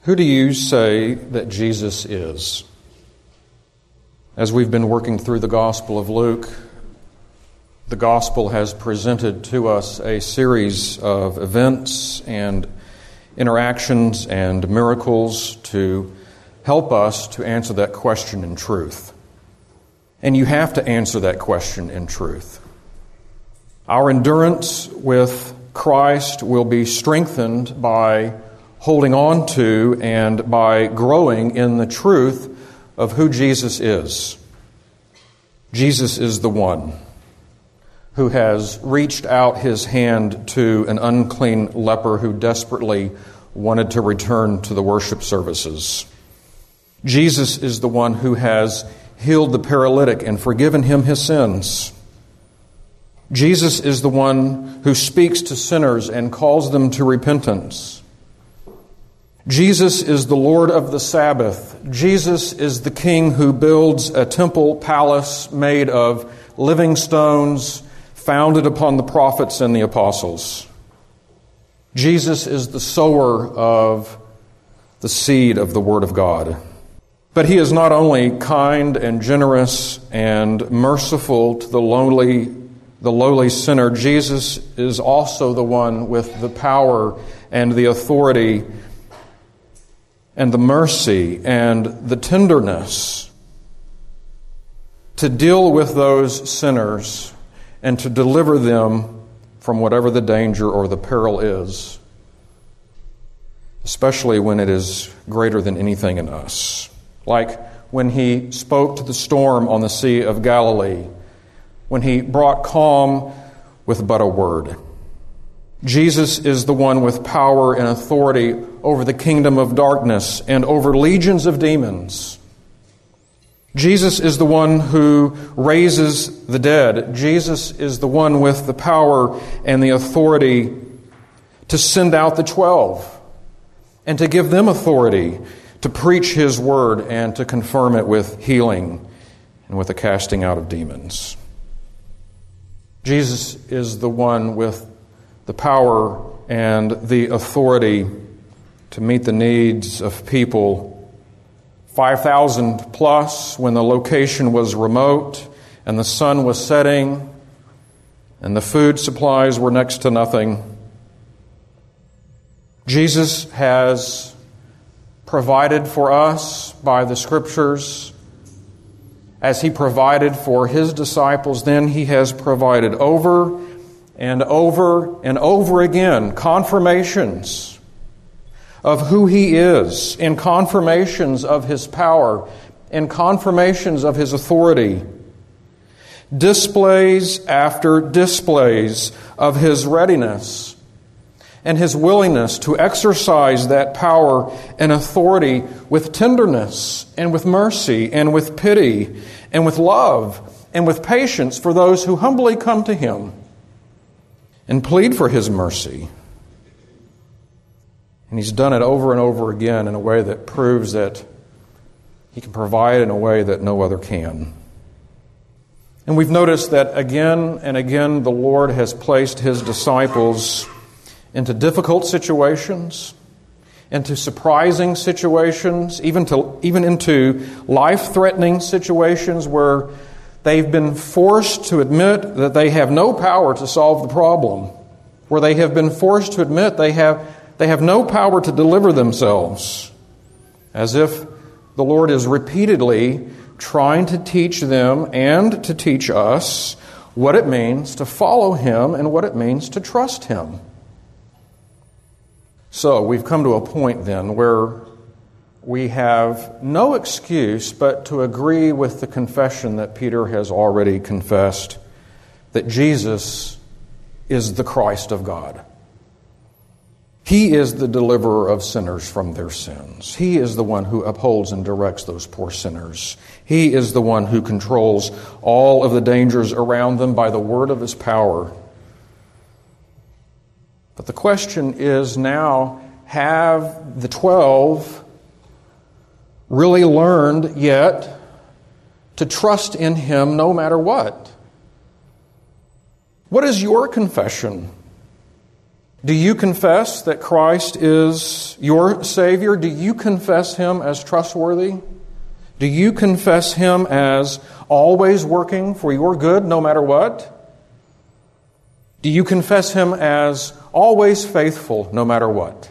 Who do you say that Jesus is? As we've been working through the Gospel of Luke, the Gospel has presented to us a series of events and interactions and miracles to help us to answer that question in truth. And you have to answer that question in truth. Our endurance with Christ will be strengthened by holding on to and by growing in the truth of who Jesus is. Jesus is the one who has reached out his hand to an unclean leper who desperately wanted to return to the worship services. Jesus is the one who has healed the paralytic and forgiven him his sins. Jesus is the one who speaks to sinners and calls them to repentance. Jesus is the Lord of the Sabbath. Jesus is the King who builds a temple palace made of living stones founded upon the prophets and the apostles. Jesus is the sower of the seed of the Word of God. But he is not only kind and generous and merciful to the lowly sinner. Jesus is also the one with the power and the authority and the mercy and the tenderness to deal with those sinners and to deliver them from whatever the danger or the peril is, especially when it is greater than anything in us. Like when he spoke to the storm on the Sea of Galilee, when he brought calm with but a word. Jesus is the one with power and authority over the kingdom of darkness and over legions of demons. Jesus is the one who raises the dead. Jesus is the one with the power and the authority to send out the 12 and to give them authority to preach his word and to confirm it with healing and with the casting out of demons. Jesus is the one with the power and the authority to meet the needs of people, 5,000 plus when the location was remote and the sun was setting and the food supplies were next to nothing. Jesus has provided for us by the Scriptures. As he provided for his disciples, then he has provided over and over and over again confirmations of who he is, and confirmations of his power, and confirmations of his authority. Displays after displays of his readiness and his willingness to exercise that power and authority with tenderness and with mercy and with pity and with love and with patience for those who humbly come to him and plead for his mercy. And he's done it over and over again in a way that proves that he can provide in a way that no other can. And we've noticed that again and again the Lord has placed his disciples into difficult situations, into surprising situations, even into life-threatening situations where they've been forced to admit that they have no power to solve the problem, where they have been forced to admit they have no power to deliver themselves, as if the Lord is repeatedly trying to teach them and to teach us what it means to follow him and what it means to trust him. So we've come to a point then where we have no excuse but to agree with the confession that Peter has already confessed, that Jesus is the Christ of God. He is the deliverer of sinners from their sins. He is the one who upholds and directs those poor sinners. He is the one who controls all of the dangers around them by the word of his power. But the question is now, have the 12 really learned yet to trust in him no matter what? What is your confession? Do you confess that Christ is your Savior? Do you confess Him as trustworthy? Do you confess Him as always working for your good no matter what? Do you confess Him as always faithful no matter what?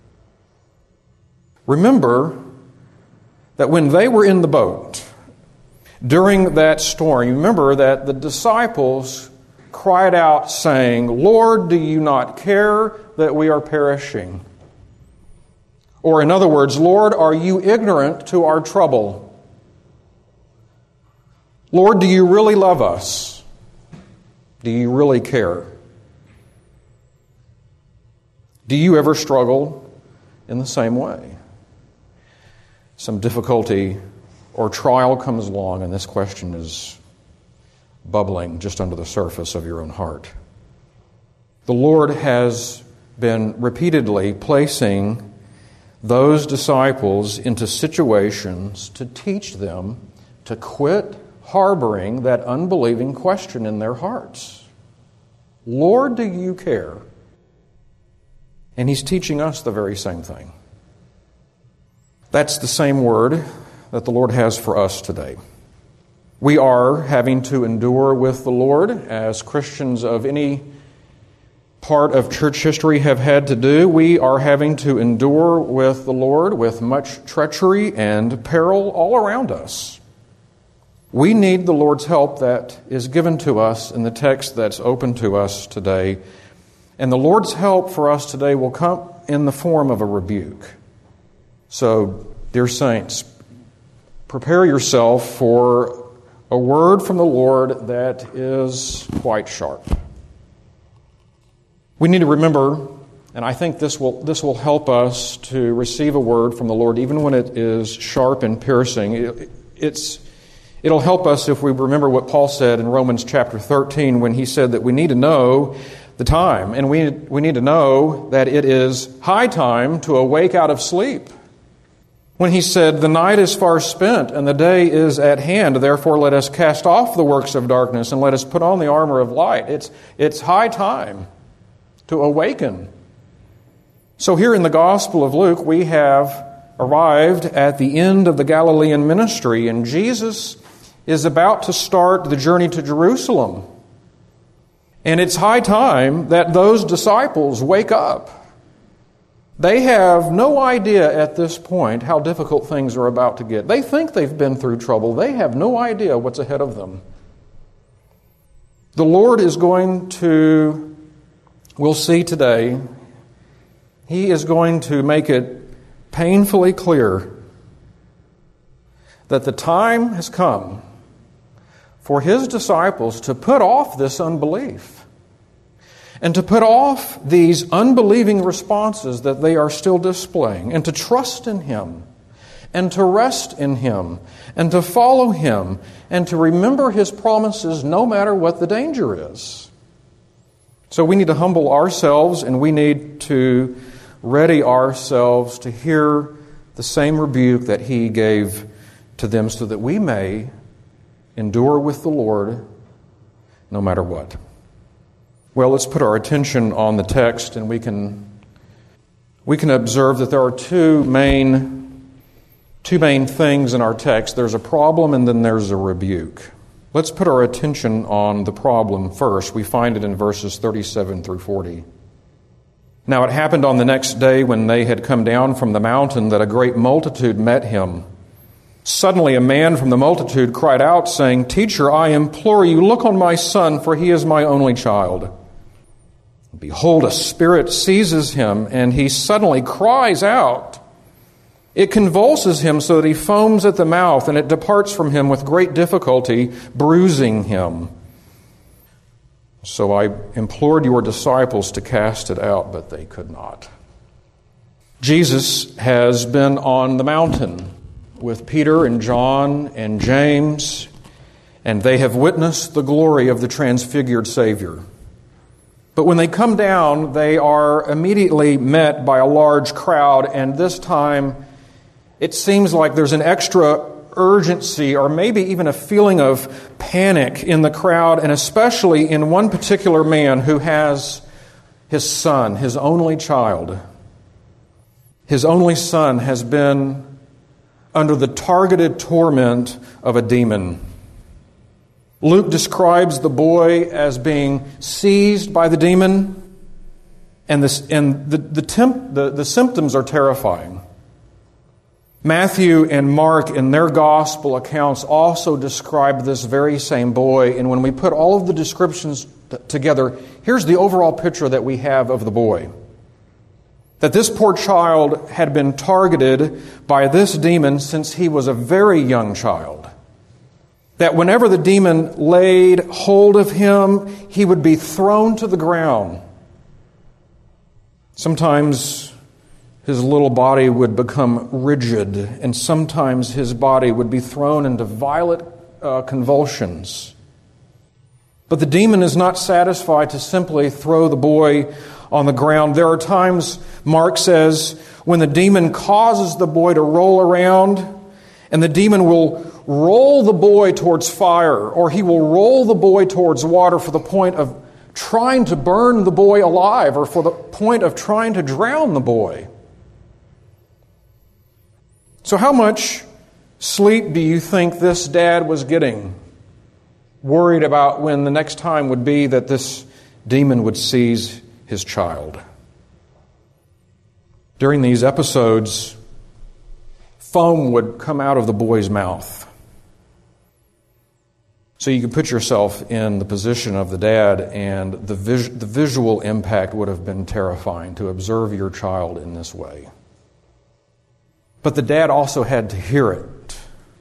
Remember that when they were in the boat during that storm, you remember that the disciples cried out saying, "Lord, do you not care that we are perishing?" Or in other words, "Lord, are you ignorant to our trouble? Lord, do you really love us? Do you really care?" Do you ever struggle in the same way? Some difficulty or trial comes along and this question is bubbling just under the surface of your own heart. The Lord has been repeatedly placing those disciples into situations to teach them to quit harboring that unbelieving question in their hearts. Lord, do you care? And He's teaching us the very same thing. That's the same word that the Lord has for us today. We are having to endure with the Lord, as Christians of any part of church history have had to do. We are having to endure with the Lord with much treachery and peril all around us. We need the Lord's help that is given to us in the text that's open to us today. And the Lord's help for us today will come in the form of a rebuke. So, dear saints, prepare yourself for a word from the Lord that is quite sharp. We need to remember, and I think this will help us to receive a word from the Lord, even when it is sharp and piercing. It'll help us if we remember what Paul said in Romans chapter 13 when he said that we need to know the time, and we need to know that it is high time to awake out of sleep. When he said, "The night is far spent and the day is at hand, therefore let us cast off the works of darkness and let us put on the armor of light." It's high time to awaken. So here in the Gospel of Luke, we have arrived at the end of the Galilean ministry, and Jesus is about to start the journey to Jerusalem. And it's high time that those disciples wake up. They have no idea at this point how difficult things are about to get. They think they've been through trouble. They have no idea what's ahead of them. The Lord is going to, we'll see today, He is going to make it painfully clear that the time has come for His disciples to put off this unbelief and to put off these unbelieving responses that they are still displaying, and to trust in Him, and to rest in Him, and to follow Him, and to remember His promises no matter what the danger is. So we need to humble ourselves, and we need to ready ourselves to hear the same rebuke that He gave to them, so that we may endure with the Lord no matter what. Well, let's put our attention on the text, and we can observe that there are two main things in our text. There's a problem and then there's a rebuke. Let's put our attention on the problem first. We find it in verses 37 through 40. Now it happened on the next day when they had come down from the mountain that a great multitude met Him. Suddenly a man from the multitude cried out, saying, "Teacher, I implore you, look on my son, for he is my only child. Behold, a spirit seizes him, and he suddenly cries out. It convulses him so that he foams at the mouth, and it departs from him with great difficulty, bruising him. So I implored your disciples to cast it out, but they could not." Jesus has been on the mountain with Peter and John and James, and they have witnessed the glory of the transfigured Savior. But when they come down, they are immediately met by a large crowd, and this time it seems like there's an extra urgency or maybe even a feeling of panic in the crowd, and especially in one particular man who has his son, his only child. His only son has been under the targeted torment of a demon. Luke describes the boy as being seized by the demon, and the symptoms are terrifying. Matthew and Mark in their gospel accounts also describe this very same boy, and when we put all of the descriptions together, here's the overall picture that we have of the boy. That this poor child had been targeted by this demon since he was a very young child. That whenever the demon laid hold of him, he would be thrown to the ground. Sometimes his little body would become rigid, and sometimes his body would be thrown into violent convulsions. But the demon is not satisfied to simply throw the boy on the ground. There are times, Mark says, when the demon causes the boy to roll around, and the demon will roll the boy towards fire, or he will roll the boy towards water for the point of trying to burn the boy alive, or for the point of trying to drown the boy. So how much sleep do you think this dad was getting, worried about when the next time would be that this demon would seize his child? During these episodes, foam would come out of the boy's mouth. So you can put yourself in the position of the dad, and the visual impact would have been terrifying to observe your child in this way. But the dad also had to hear it.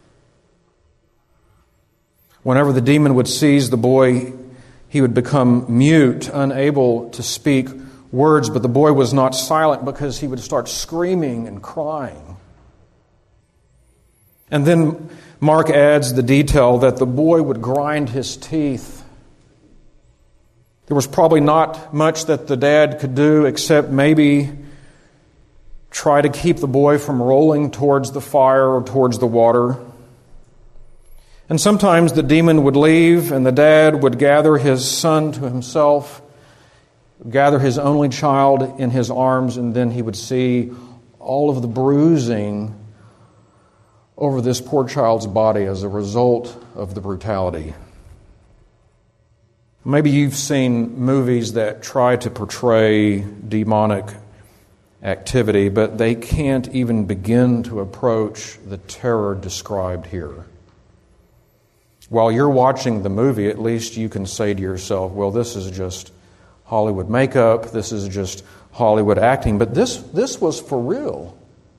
Whenever the demon would seize the boy, he would become mute, unable to speak words, but the boy was not silent because he would start screaming and crying. And then Mark adds the detail that the boy would grind his teeth. There was probably not much that the dad could do except maybe try to keep the boy from rolling towards the fire or towards the water. And sometimes the demon would leave and the dad would gather his son to himself, gather his only child in his arms, and then he would see all of the bruising over this poor child's body as a result of the brutality. Maybe you've seen movies that try to portray demonic activity, but they can't even begin to approach the terror described here. While you're watching the movie, at least you can say to yourself, well, this is just Hollywood makeup, this is just Hollywood acting, but this was for real.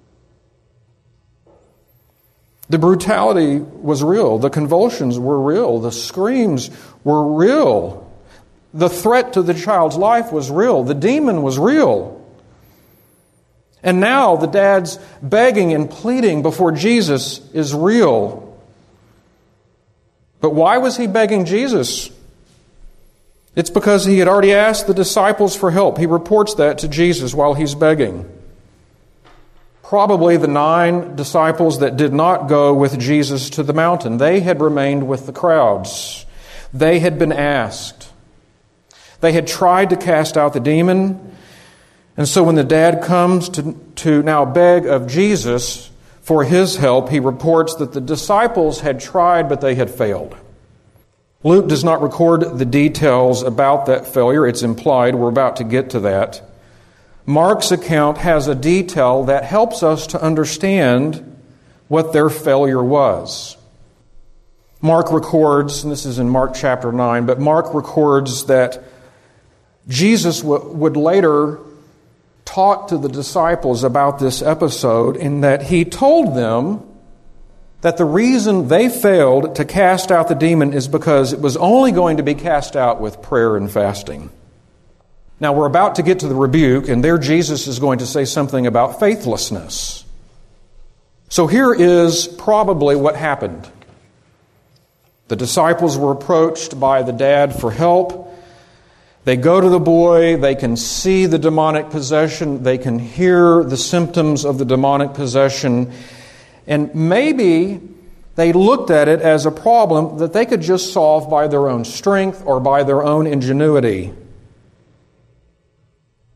The brutality was real. The convulsions were real. The screams were real. The threat to the child's life was real. The demon was real. And now the dad's begging and pleading before Jesus is real. But why was he begging Jesus? It's because he had already asked the disciples for help. He reports that to Jesus while he's begging. Probably the 9 disciples that did not go with Jesus to the mountain, they had remained with the crowds. They had been asked. They had tried to cast out the demon. And so when the dad comes to now beg of Jesus for his help, he reports that the disciples had tried, but they had failed. Luke does not record the details about that failure. It's implied. We're about to get to that. Mark's account has a detail that helps us to understand what their failure was. Mark records, and this is in Mark chapter 9, but Mark records that Jesus would later talk to the disciples about this episode, in that he told them that the reason they failed to cast out the demon is because it was only going to be cast out with prayer and fasting. Now, we're about to get to the rebuke, and there Jesus is going to say something about faithlessness. So here is probably what happened. The disciples were approached by the dad for help. They go to the boy, they can see the demonic possession, they can hear the symptoms of the demonic possession, and maybe they looked at it as a problem that they could just solve by their own strength or by their own ingenuity.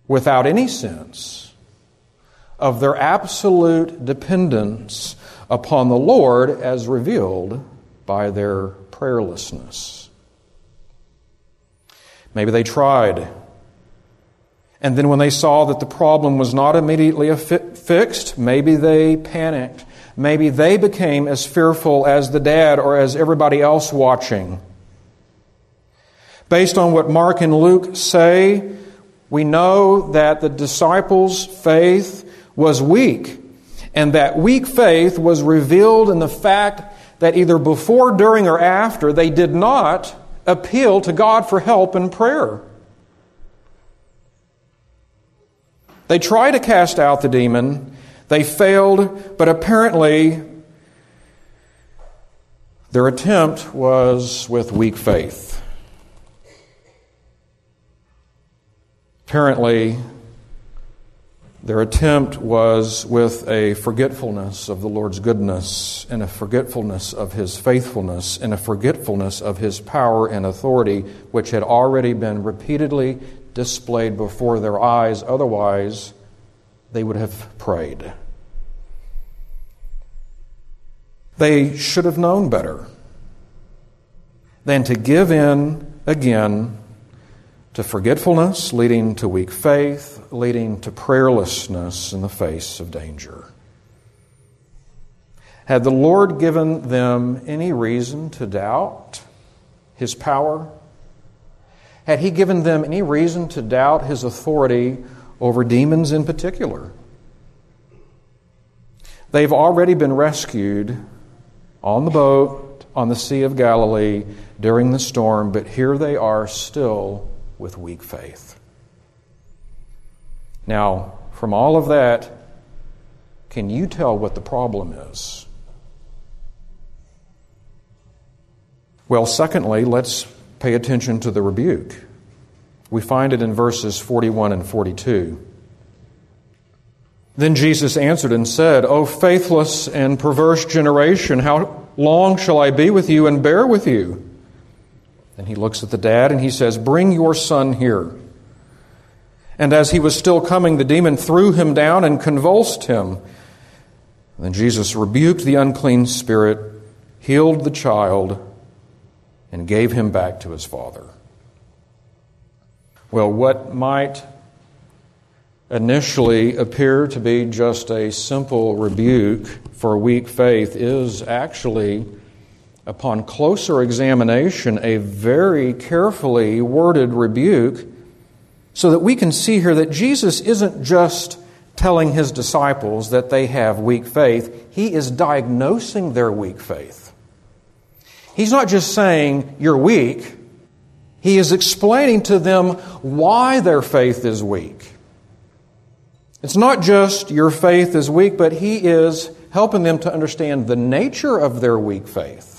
without any sense of their absolute dependence upon the Lord as revealed by their prayerlessness. Maybe they tried, and then when they saw that the problem was not immediately fixed, maybe they panicked. Maybe they became as fearful as the dad or as everybody else watching. Based on what Mark and Luke say, we know that the disciples' faith was weak, and that weak faith was revealed in the fact that either before, during, or after, they did not appeal to God for help in prayer. They tried to cast out the demon. They failed, but apparently their attempt was with weak faith. Apparently, their attempt was with a forgetfulness of the Lord's goodness, and a forgetfulness of His faithfulness, and a forgetfulness of His power and authority, which had already been repeatedly displayed before their eyes. Otherwise, they would have prayed. They should have known better than to give in again to forgetfulness, leading to weak faith, leading to prayerlessness in the face of danger. Had the Lord given them any reason to doubt His power? Had He given them any reason to doubt His authority over demons in particular? They've already been rescued on the boat on the Sea of Galilee during the storm, but here they are still with weak faith. Now, from all of that, can you tell what the problem is? Well, secondly, let's pay attention to the rebuke. We find it in verses 41 and 42. Then Jesus answered and said, "O faithless and perverse generation, how long shall I be with you and bear with you?" And he looks at the dad and he says, "Bring your son here." And as he was still coming, the demon threw him down and convulsed him. Then Jesus rebuked the unclean spirit, healed the child, and gave him back to his father. Well, what might initially appear to be just a simple rebuke for weak faith is actually, upon closer examination, a very carefully worded rebuke, so that we can see here that Jesus isn't just telling His disciples that they have weak faith. He is diagnosing their weak faith. He's not just saying, "You're weak." He is explaining to them why their faith is weak. It's not just your faith is weak, but He is helping them to understand the nature of their weak faith.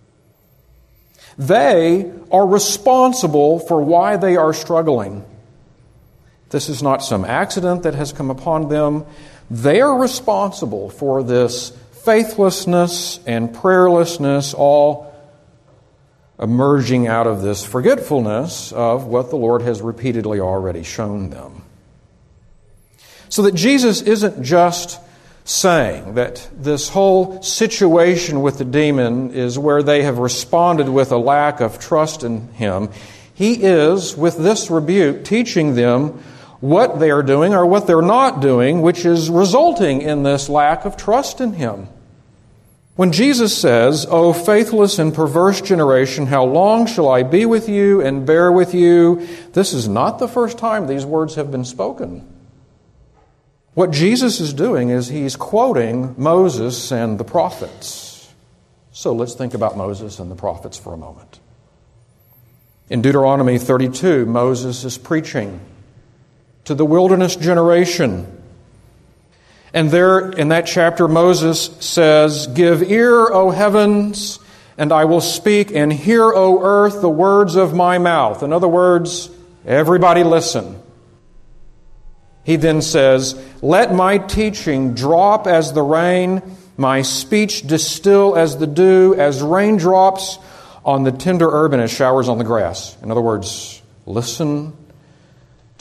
They are responsible for why they are struggling. This is not some accident that has come upon them. They are responsible for this faithlessness and prayerlessness, all emerging out of this forgetfulness of what the Lord has repeatedly already shown them. So that Jesus isn't just saying that this whole situation with the demon is where they have responded with a lack of trust in Him. He is, with this rebuke, teaching them what they are doing or what they're not doing, which is resulting in this lack of trust in Him. When Jesus says, "O faithless and perverse generation, how long shall I be with you and bear with you?" this is not the first time these words have been spoken. What Jesus is doing is He's quoting Moses and the prophets. So let's think about Moses and the prophets for a moment. In Deuteronomy 32, Moses is preaching to the wilderness generation. And there in that chapter, Moses says, "Give ear, O heavens, and I will speak, and hear, O earth, the words of my mouth." In other words, everybody listen. He then says, "Let my teaching drop as the rain, my speech distill as the dew, as raindrops on the tender herb and as showers on the grass." In other words, listen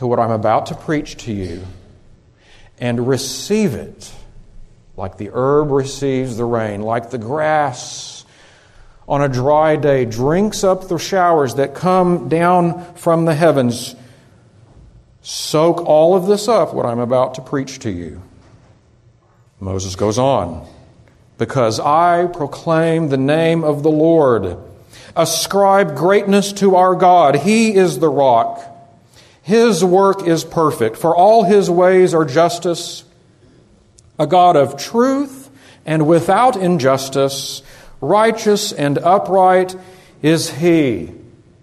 to what I'm about to preach to you and receive it like the herb receives the rain, like the grass on a dry day drinks up the showers that come down from the heavens. Soak all of this up, what I'm about to preach to you. Moses goes on, because I proclaim the name of the Lord. Ascribe greatness to our God. He is the rock. His work is perfect, for all His ways are justice. A God of truth and without injustice, righteous and upright is He.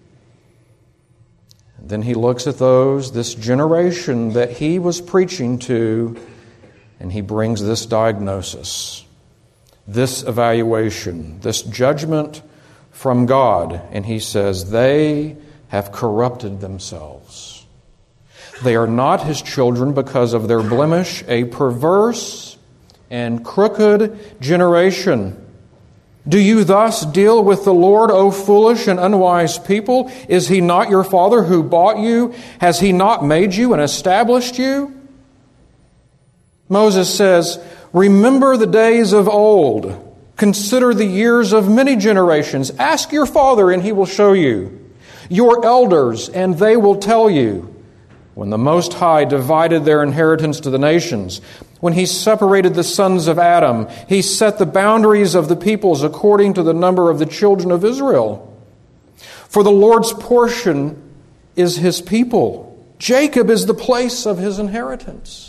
And then He looks at this generation that He was preaching to, and He brings this diagnosis, this evaluation, this judgment from God. And He says, they have corrupted themselves. They are not His children because of their blemish, a perverse and crooked generation. Do you thus deal with the Lord, O foolish and unwise people? Is He not your Father who bought you? Has He not made you and established you? Moses says, remember the days of old. Consider the years of many generations. Ask your father, and he will show you. Your elders, and they will tell you. When the Most High divided their inheritance to the nations, when He separated the sons of Adam, He set the boundaries of the peoples according to the number of the children of Israel. For the Lord's portion is His people. Jacob is the place of His inheritance.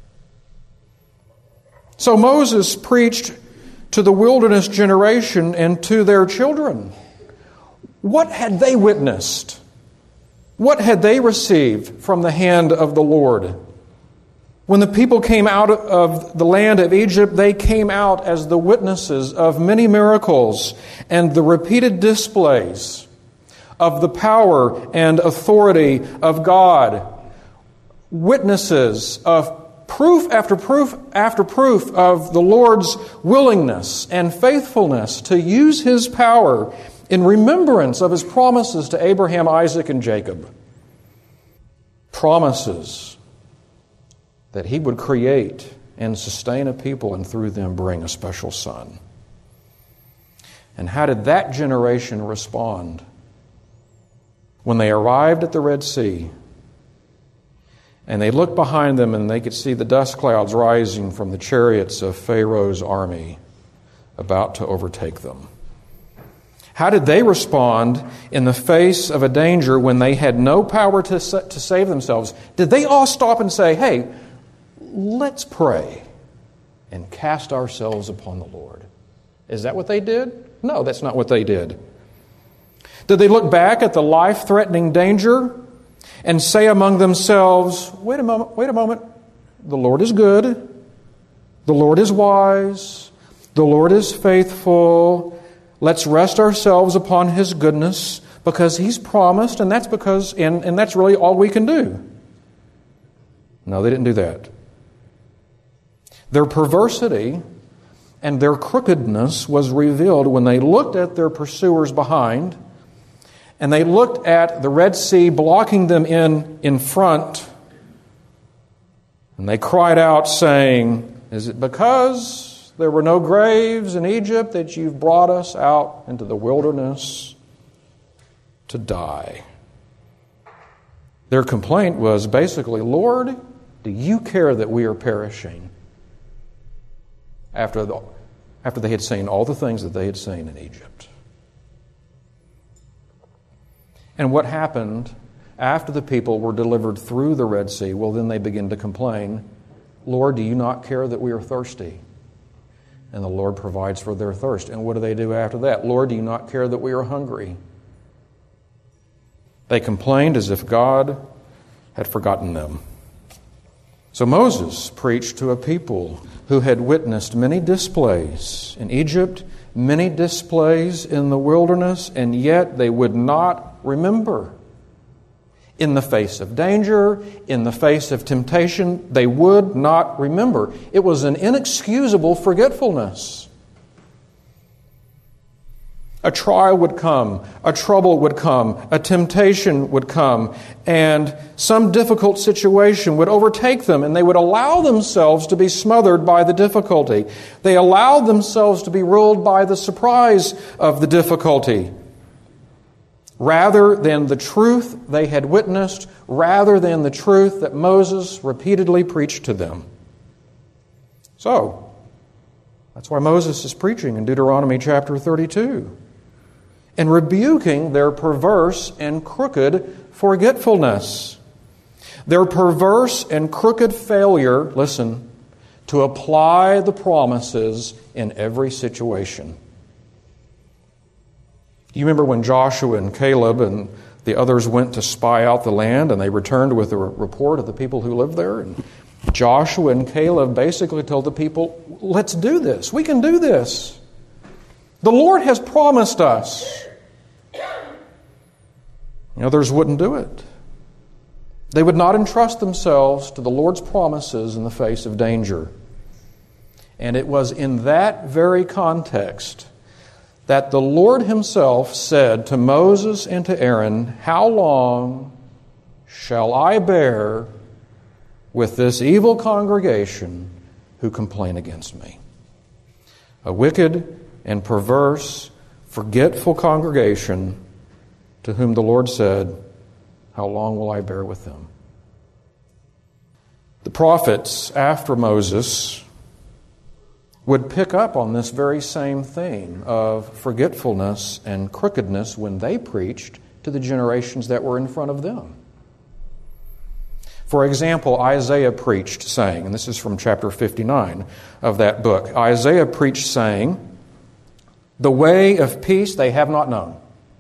So Moses preached to the wilderness generation and to their children. What had they witnessed? What had they received from the hand of the Lord? When the people came out of the land of Egypt, they came out as the witnesses of many miracles and the repeated displays of the power and authority of God. Witnesses of proof after proof after proof of the Lord's willingness and faithfulness to use His power in remembrance of His promises to Abraham, Isaac, and Jacob. Promises that He would create and sustain a people and through them bring a special son. And how did that generation respond when they arrived at the Red Sea? And they looked behind them and they could see the dust clouds rising from the chariots of Pharaoh's army about to overtake them. How did they respond in the face of a danger when they had no power to save themselves? Did they all stop and say, hey, let's pray and cast ourselves upon the Lord? Is that what they did? No, that's not what they did. Did they look back at the life-threatening danger and say among themselves, wait a moment, the Lord is good, the Lord is wise, the Lord is faithful, let's rest ourselves upon His goodness because He's promised, and that's because, and that's really all we can do. No, they didn't do that. Their perversity and their crookedness was revealed when they looked at their pursuers behind, and they looked at the Red Sea blocking them in front, and they cried out saying, is it because there were no graves in Egypt that you've brought us out into the wilderness to die? Their complaint was basically, Lord, do you care that we are perishing? After they had seen all the things that they had seen in Egypt. And what happened after the people were delivered through the Red Sea? Well, then they begin to complain, Lord, do you not care that we are thirsty? And the Lord provides for their thirst. And what do they do after that? Lord, do you not care that we are hungry? They complained as if God had forgotten them. So Moses preached to a people who had witnessed many displays in Egypt, many displays in the wilderness, and yet they would not remember. In the face of danger, in the face of temptation, they would not remember. It was an inexcusable forgetfulness. A trial would come, a trouble would come, a temptation would come, and some difficult situation would overtake them, and they would allow themselves to be smothered by the difficulty. They allowed themselves to be ruled by the surprise of the difficulty, rather than the truth they had witnessed, rather than the truth that Moses repeatedly preached to them. So, that's why Moses is preaching in Deuteronomy chapter 32. And rebuking their perverse and crooked forgetfulness. Their perverse and crooked failure, listen, to apply the promises in every situation. You remember when Joshua and Caleb and the others went to spy out the land, and they returned with a report of the people who lived there? And Joshua and Caleb basically told the people, let's do this. We can do this. The Lord has promised us. The others wouldn't do it. They would not entrust themselves to the Lord's promises in the face of danger. And it was in that very context that the Lord Himself said to Moses and to Aaron, "How long shall I bear with this evil congregation who complain against me?" A wicked and perverse, forgetful congregation to whom the Lord said, "How long will I bear with them?" The prophets after Moses would pick up on this very same theme of forgetfulness and crookedness when they preached to the generations that were in front of them. For example, Isaiah preached saying, and this is from chapter 59 of that book, Isaiah preached saying, "The way of peace they have not known,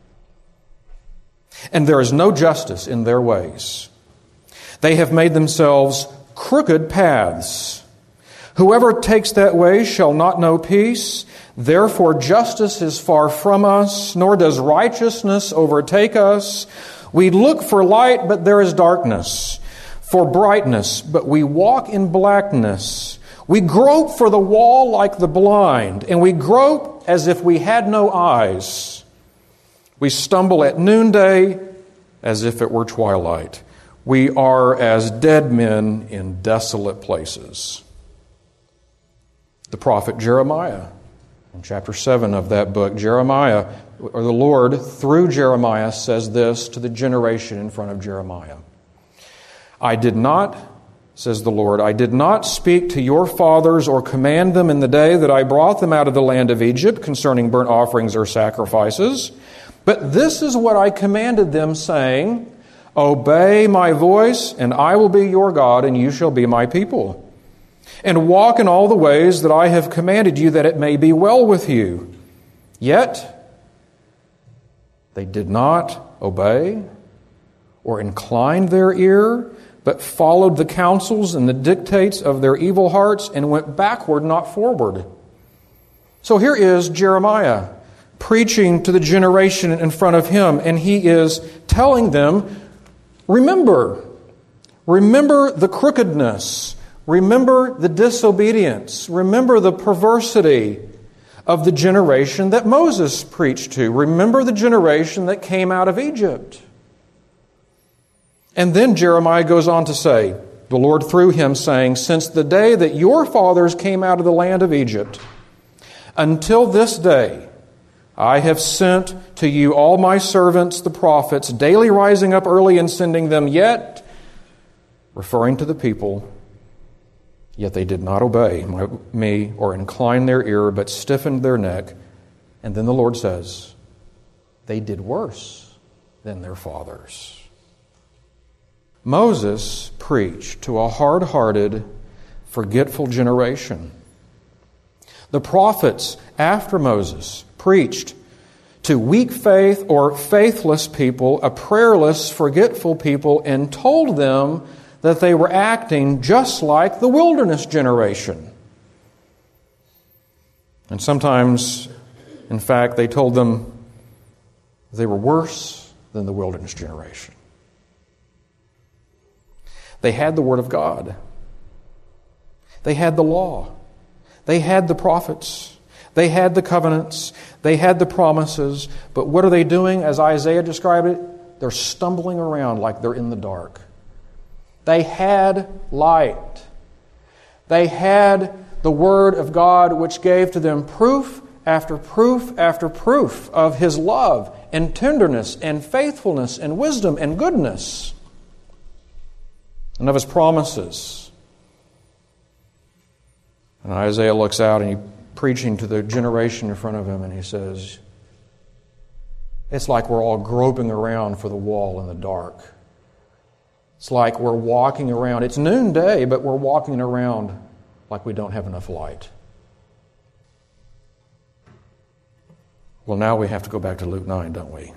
and there is no justice in their ways. They have made themselves crooked paths. Whoever takes that way shall not know peace. Therefore justice is far from us, nor does righteousness overtake us. We look for light, but there is darkness. For brightness, but we walk in blackness. We grope for the wall like the blind, and we grope as if we had no eyes. We stumble at noonday as if it were twilight. We are as dead men in desolate places." The prophet Jeremiah, in chapter 7 of that book, Jeremiah, or the Lord through Jeremiah says this to the generation in front of Jeremiah. "I did not, says the Lord, I did not speak to your fathers or command them in the day that I brought them out of the land of Egypt concerning burnt offerings or sacrifices. But this is what I commanded them, saying, Obey my voice, and I will be your God, and you shall be my people. And walk in all the ways that I have commanded you, that it may be well with you. Yet they did not obey or incline their ear, but followed the counsels and the dictates of their evil hearts and went backward, not forward." So here is Jeremiah preaching to the generation in front of him, and he is telling them, remember the crookedness, remember the disobedience, remember the perversity of the generation that Moses preached to. Remember the generation that came out of Egypt. And then Jeremiah goes on to say, the Lord through him saying, "Since the day that your fathers came out of the land of Egypt, until this day, I have sent to you all my servants, the prophets, daily rising up early and sending them, yet," referring to the people, "yet they did not obey me or incline their ear, but stiffened their neck." And then the Lord says, "They did worse than their fathers." Moses preached to a hard-hearted, forgetful generation. The prophets after Moses preached to weak faith or faithless people, a prayerless, forgetful people, and told them that they were acting just like the wilderness generation. And sometimes, in fact, they told them they were worse than the wilderness generation. They had the Word of God. They had the law. They had the prophets. They had the covenants. They had the promises. But what are they doing, as Isaiah described it? They're stumbling around like they're in the dark. They had light. They had the Word of God, which gave to them proof after proof after proof of His love and tenderness and faithfulness and wisdom and goodness and of His promises. And Isaiah looks out and he's preaching to the generation in front of him, and he says, it's like we're all groping around for the wall in the dark. It's like we're walking around. It's noonday, but we're walking around like we don't have enough light. Well, now we have to go back to Luke 9, don't we?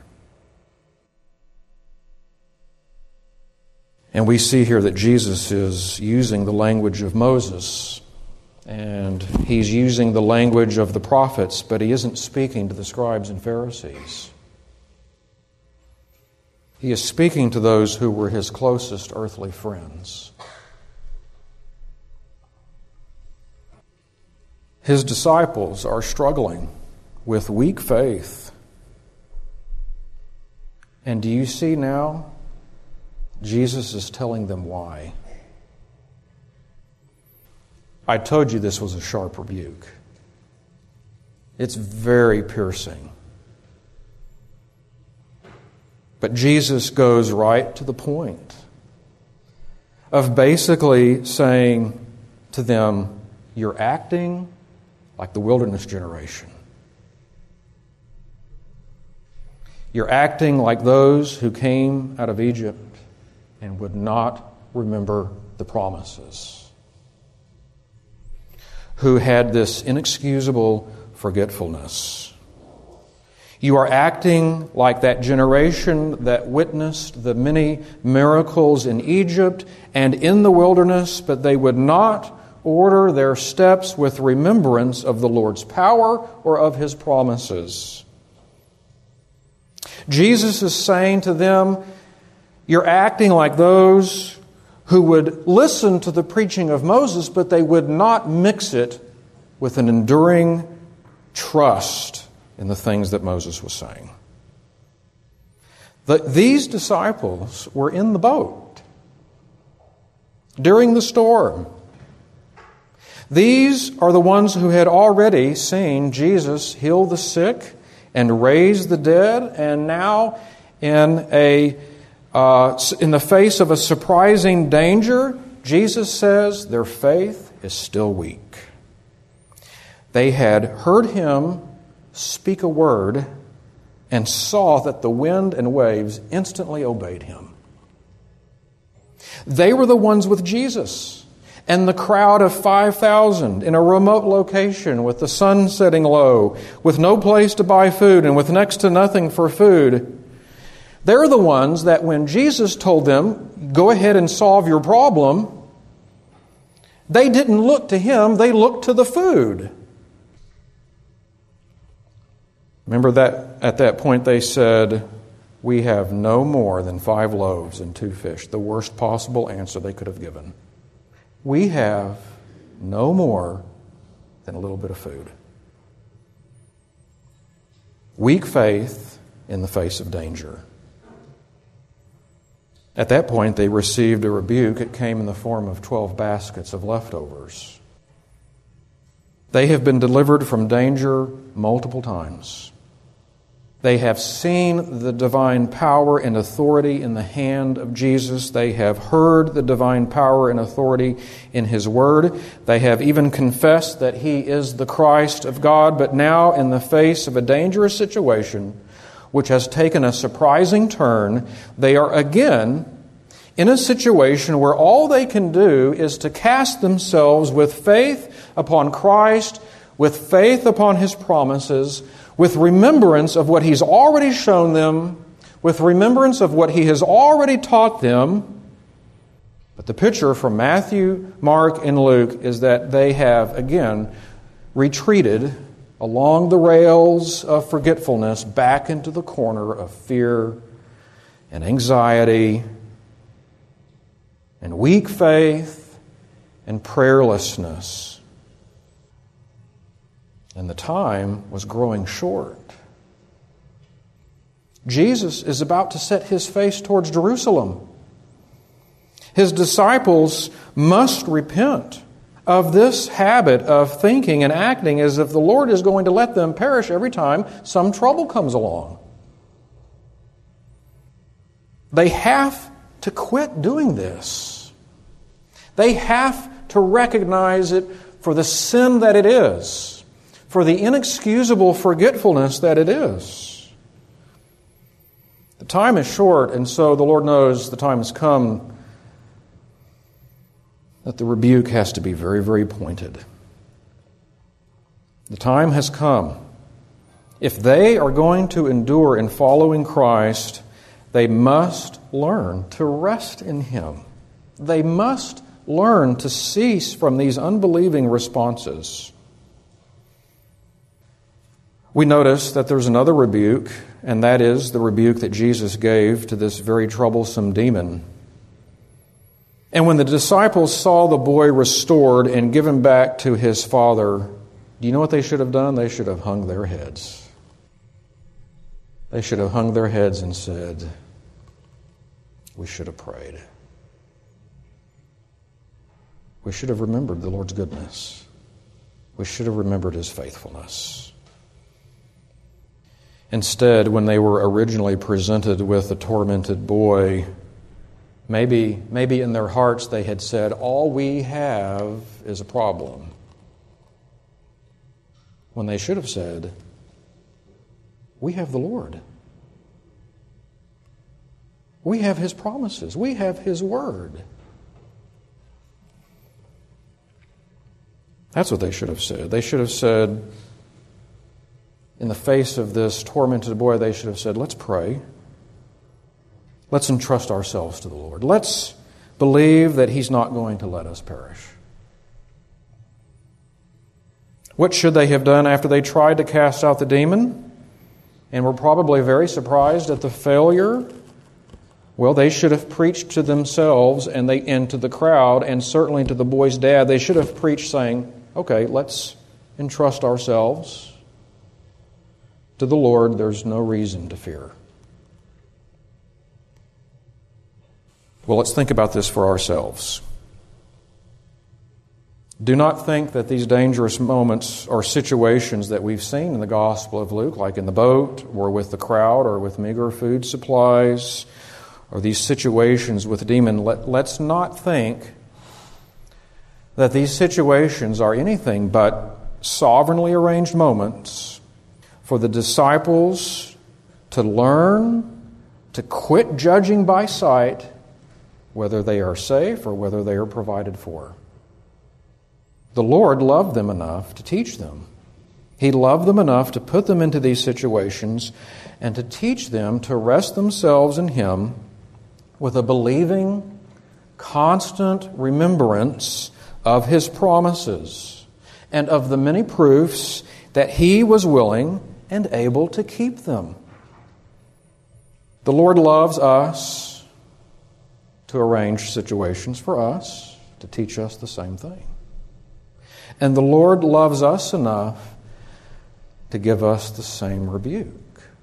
And we see here that Jesus is using the language of Moses, and He's using the language of the prophets, but He isn't speaking to the scribes and Pharisees. He is speaking to those who were His closest earthly friends. His disciples are struggling with weak faith. And do you see now? Jesus is telling them why. I told you this was a sharp rebuke. It's very piercing. But Jesus goes right to the point of basically saying to them, you're acting like the wilderness generation. You're acting like those who came out of Egypt and would not remember the promises, who had this inexcusable forgetfulness. You are acting like that generation that witnessed the many miracles in Egypt and in the wilderness, but they would not order their steps with remembrance of the Lord's power or of His promises. Jesus is saying to them, you're acting like those who would listen to the preaching of Moses, but they would not mix it with an enduring trust in the things that Moses was saying. These disciples were in the boat during the storm. These are the ones who had already seen Jesus heal the sick and raise the dead, and now in the face of a surprising danger, Jesus says their faith is still weak. They had heard Him speak a word and saw that the wind and waves instantly obeyed Him. They were the ones with Jesus and the crowd of 5,000 in a remote location with the sun setting low, with no place to buy food and with next to nothing for food. They're the ones that when Jesus told them, go ahead and solve your problem, they didn't look to Him, they looked to the food. Remember that at that point they said, we have no more than 5 loaves and 2 fish. The worst possible answer they could have given. We have no more than a little bit of food. Weak faith in the face of danger. At that point, they received a rebuke. It came in the form of 12 baskets of leftovers. They have been delivered from danger multiple times. They have seen the divine power and authority in the hand of Jesus. They have heard the divine power and authority in His Word. They have even confessed that He is the Christ of God. But now, in the face of a dangerous situation, which has taken a surprising turn, they are again in a situation where all they can do is to cast themselves with faith upon Christ, with faith upon His promises, with remembrance of what He's already shown them, with remembrance of what He has already taught them. But the picture from Matthew, Mark, and Luke is that they have, again, retreated along the rails of forgetfulness back into the corner of fear and anxiety and weak faith and prayerlessness. And the time was growing short. Jesus is about to set his face towards Jerusalem. His disciples must repent of this habit of thinking and acting as if the Lord is going to let them perish every time some trouble comes along. They have to quit doing this. They have to recognize it for the sin that it is, for the inexcusable forgetfulness that it is. The time is short, and so the Lord knows the time has come that the rebuke has to be very, very pointed. The time has come. If they are going to endure in following Christ, they must learn to rest in Him. They must learn to cease from these unbelieving responses. We notice that there's another rebuke, and that is the rebuke that Jesus gave to this very troublesome demon. And when the disciples saw the boy restored and given back to his father, do you know what they should have done? They should have hung their heads. They should have hung their heads and said, we should have prayed. We should have remembered the Lord's goodness. We should have remembered His faithfulness. Instead, when they were originally presented with the tormented boy, maybe in their hearts they had said, all we have is a problem. When they should have said, we have the Lord. We have His promises. We have His word. That's what they should have said. They should have said, in the face of this tormented boy, they should have said, let's pray. Let's entrust ourselves to the Lord. Let's believe that He's not going to let us perish. What should they have done after they tried to cast out the demon and were probably very surprised at the failure? Well, they should have preached to themselves and to the crowd, and certainly to the boy's dad. They should have preached saying, okay, let's entrust ourselves to the Lord. There's no reason to fear. Well, let's think about this for ourselves. Do not think that these dangerous moments are situations that we've seen in the Gospel of Luke, like in the boat, or with the crowd, or with meager food supplies, or these situations with demon. Let's not think that these situations are anything but sovereignly arranged moments for the disciples to learn to quit judging by sight whether they are safe or whether they are provided for. The Lord loved them enough to teach them. He loved them enough to put them into these situations and to teach them to rest themselves in Him with a believing, constant remembrance of His promises and of the many proofs that He was willing and able to keep them. The Lord loves us to arrange situations for us to teach us the same thing. And the Lord loves us enough to give us the same rebuke.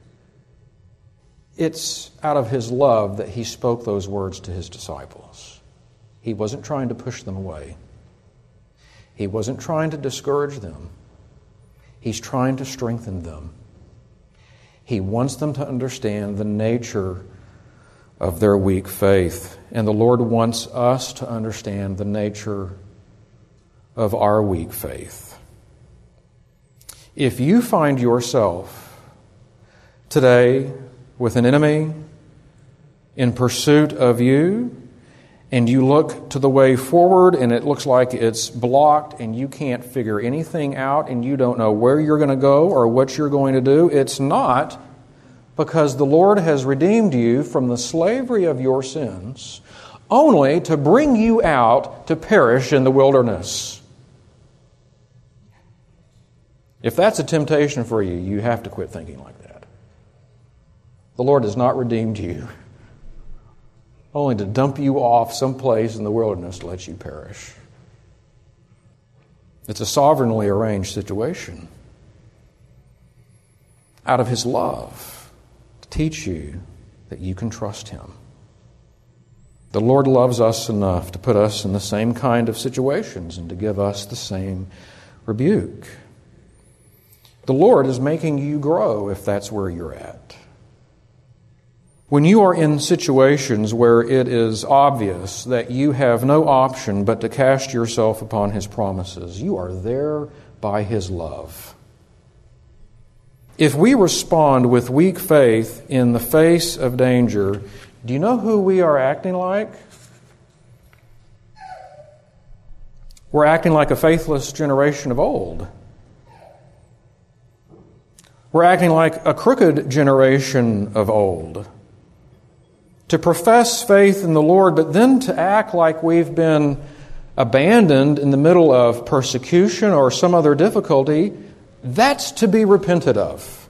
It's out of His love that He spoke those words to His disciples. He wasn't trying to push them away. He wasn't trying to discourage them. He's trying to strengthen them. He wants them to understand the nature of their weak faith. And the Lord wants us to understand the nature of our weak faith. If you find yourself today with an enemy in pursuit of you, and you look to the way forward and it looks like it's blocked and you can't figure anything out and you don't know where you're going to go or what you're going to do, it's not because the Lord has redeemed you from the slavery of your sins only to bring you out to perish in the wilderness. If that's a temptation for you, you have to quit thinking like that. The Lord has not redeemed you only to dump you off someplace in the wilderness to let you perish. It's a sovereignly arranged situation. out of His love to teach you that you can trust Him. The Lord loves us enough to put us in the same kind of situations and to give us the same rebuke. The Lord is making you grow if that's where you're at. When you are in situations where it is obvious that you have no option but to cast yourself upon His promises, you are there by His love. If we respond with weak faith in the face of danger, do you know who we are acting like? We're acting like a faithless generation of old. We're acting like a crooked generation of old. To profess faith in the Lord, but then to act like we've been abandoned in the middle of persecution or some other difficulty, that's to be repented of.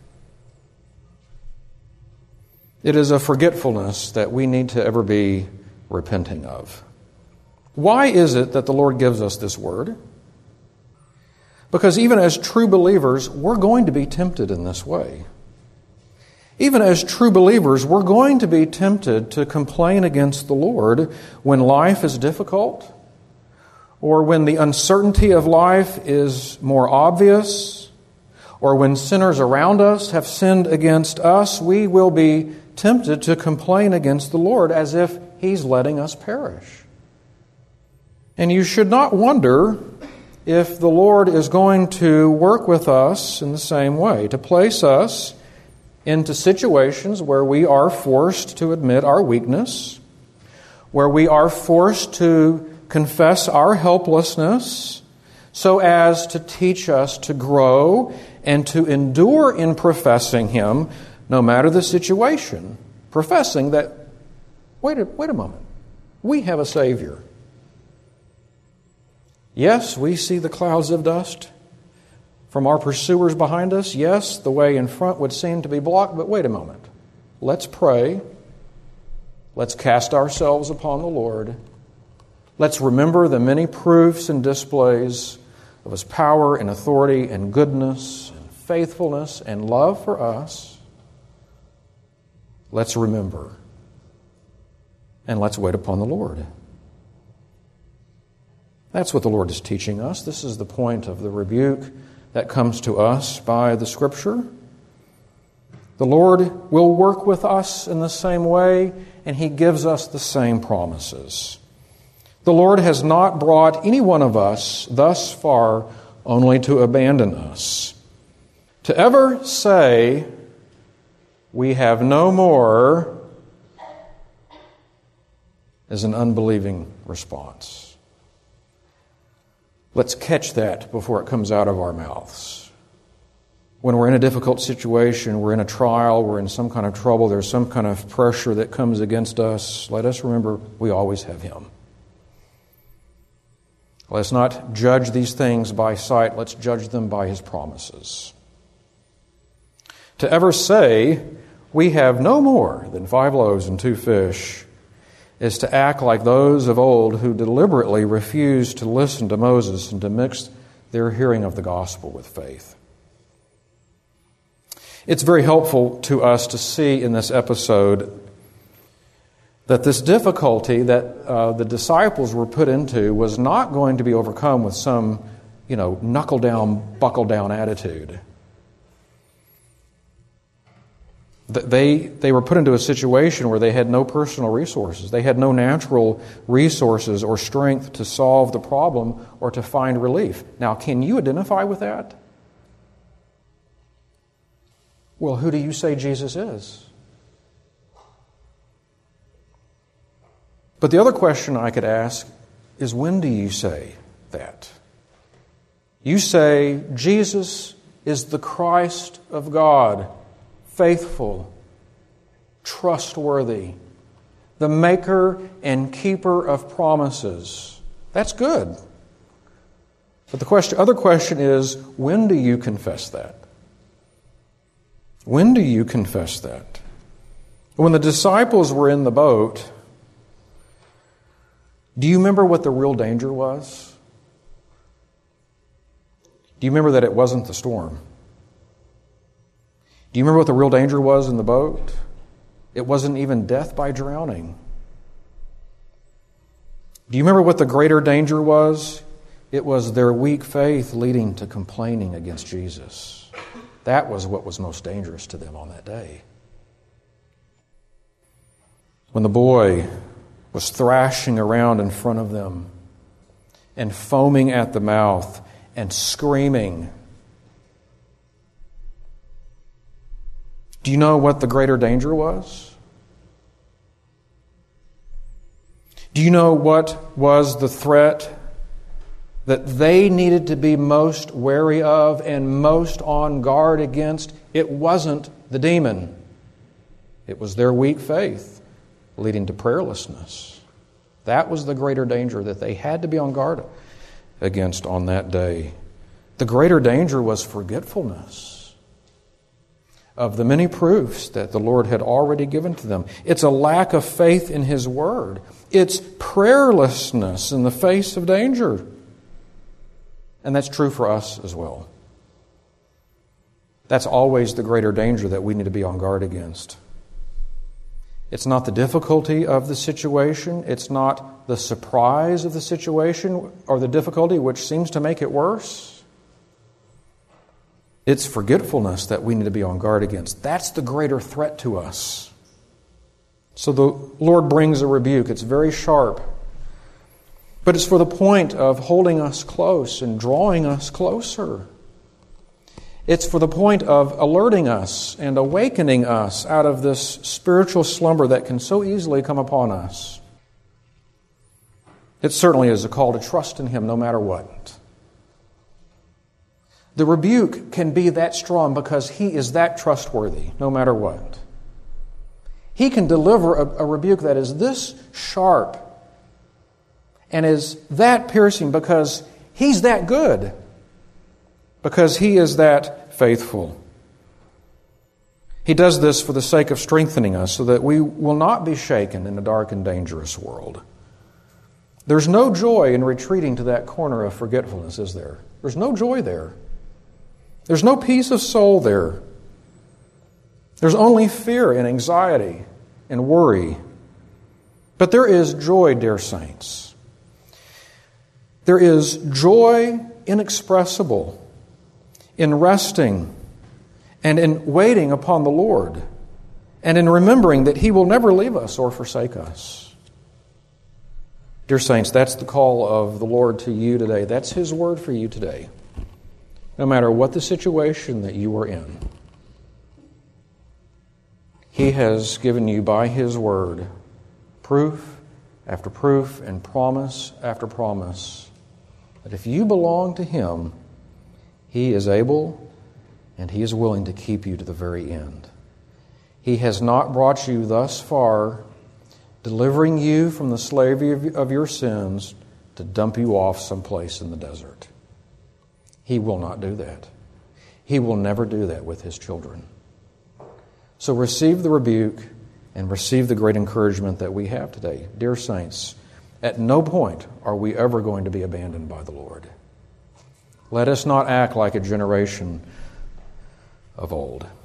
It is a forgetfulness that we need to ever be repenting of. Why is it that the Lord gives us this word? Because even as true believers, we're going to be tempted in this way. Even as true believers, we're going to be tempted to complain against the Lord when life is difficult, or when the uncertainty of life is more obvious, or when sinners around us have sinned against us. We will be tempted to complain against the Lord as if He's letting us perish. And you should not wonder if the Lord is going to work with us in the same way, to place us into situations where we are forced to admit our weakness, where we are forced to confess our helplessness, so as to teach us to grow and to endure in professing Him, no matter the situation. Professing that, wait a moment, we have a Savior. Yes, we see the clouds of dust from our pursuers behind us. Yes, the way in front would seem to be blocked, but wait a moment. Let's pray. Let's cast ourselves upon the Lord. Let's remember the many proofs and displays of His power and authority and goodness and faithfulness and love for us. Let's remember. And let's wait upon the Lord. That's what the Lord is teaching us. This is the point of the rebuke that comes to us by the Scripture. The Lord will work with us in the same way, and He gives us the same promises. The Lord has not brought any one of us thus far only to abandon us. To ever say, we have no more, is an unbelieving response. Let's catch that before it comes out of our mouths. When we're in a difficult situation, we're in a trial, we're in some kind of trouble, there's some kind of pressure that comes against us, let us remember we always have Him. Let's not judge these things by sight, let's judge them by His promises. To ever say, we have no more than 5 loaves and 2 fish, is to act like those of old who deliberately refused to listen to Moses and to mix their hearing of the gospel with faith. It's very helpful to us to see in this episode that this difficulty that the disciples were put into was not going to be overcome with some, knuckle down, buckle down attitude. They were put into a situation where they had no personal resources. They had no natural resources or strength to solve the problem or to find relief. Now, can you identify with that? Well, who do you say Jesus is? But the other question I could ask is, when do you say that? You say, Jesus is the Christ of God, faithful, trustworthy, the maker and keeper of promises. That's good. But the other question is, when do you confess that? When do you confess that? When the disciples were in the boat, do you remember what the real danger was? Do you remember that it wasn't the storm? Do you remember what the real danger was in the boat? It wasn't even death by drowning. Do you remember what the greater danger was? It was their weak faith leading to complaining against Jesus. That was what was most dangerous to them on that day. When the boy was thrashing around in front of them and foaming at the mouth and screaming, do you know what the greater danger was? Do you know what was the threat that they needed to be most wary of and most on guard against? It wasn't the demon. It was their weak faith leading to prayerlessness. That was the greater danger that they had to be on guard against on that day. The greater danger was forgetfulness of the many proofs that the Lord had already given to them. It's a lack of faith in His Word. It's prayerlessness in the face of danger. And that's true for us as well. That's always the greater danger that we need to be on guard against. It's not the difficulty of the situation. It's not the surprise of the situation or the difficulty which seems to make it worse. It's forgetfulness that we need to be on guard against. That's the greater threat to us. So the Lord brings a rebuke. It's very sharp. But it's for the point of holding us close and drawing us closer. It's for the point of alerting us and awakening us out of this spiritual slumber that can so easily come upon us. It certainly is a call to trust in Him no matter what. The rebuke can be that strong because He is that trustworthy no matter what. He can deliver a rebuke that is this sharp and is that piercing because He's that good. Because He is that faithful. He does this for the sake of strengthening us so that we will not be shaken in a dark and dangerous world. There's no joy in retreating to that corner of forgetfulness, is there? There's no joy there. There's no peace of soul there. There's only fear and anxiety and worry. But there is joy, dear saints. There is joy inexpressible in resting and in waiting upon the Lord and in remembering that He will never leave us or forsake us. Dear saints, that's the call of the Lord to you today. That's His word for you today. No matter what the situation that you are in, He has given you by His word proof after proof and promise after promise that if you belong to Him, He is able and He is willing to keep you to the very end. He has not brought you thus far, delivering you from the slavery of your sins to dump you off someplace in the desert. He will not do that. He will never do that with His children. So receive the rebuke and receive the great encouragement that we have today. Dear saints, at no point are we ever going to be abandoned by the Lord. Let us not act like a generation of old.